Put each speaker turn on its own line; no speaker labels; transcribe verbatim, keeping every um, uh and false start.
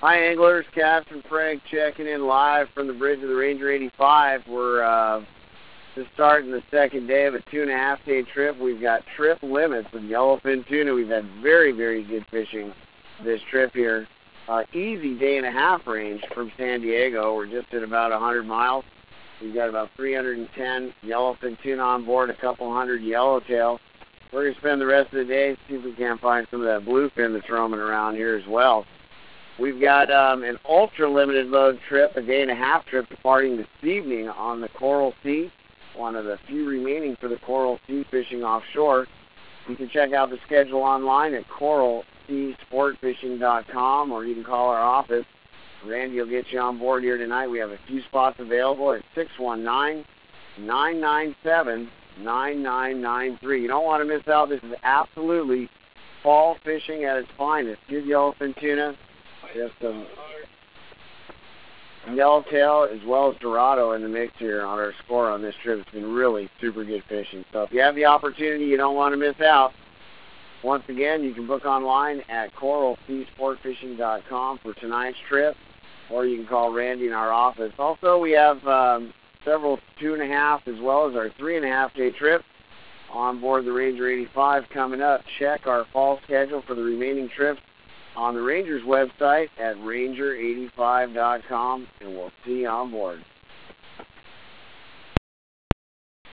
Hi anglers, Captain Frank checking in live from the bridge of the Ranger eighty-five. We're uh, just starting the second day of a two and a half day trip. We've got trip limits with yellowfin tuna. We've had very, very good fishing this trip here. Uh, easy day and a half range from San Diego. We're just at about one hundred miles. We've got about three hundred ten yellowfin tuna on board, a couple hundred yellowtail. We're going to spend the rest of the day, see if we can't find some of that bluefin that's roaming around here as well. We've got um, an ultra-limited load trip, a day and a half trip departing this evening on the Coral Sea, one of the few remaining for the Coral Sea fishing offshore. You can check out the schedule online at coral sea sport fishing dot com, or you can call our office. Randy will get you on board here tonight. We have a few spots available at six one nine, nine nine seven, nine nine nine three. You don't want to miss out. This is absolutely fall fishing at its finest. Good yellowfin tuna. We have some yellowtail as well as dorado in the mix here on our score on this trip. It's been really super good fishing. So if you have the opportunity, you don't want to miss out. Once again, you can book online at coral sea sport fishing dot com for tonight's trip, or you can call Randy in our office. Also, we have um, several two and a half as well as our three and a half day trip on board the Ranger eighty-five coming up. Check our fall schedule for the remaining trips on the Ranger's website at ranger eighty-five dot com, and we'll see you on board.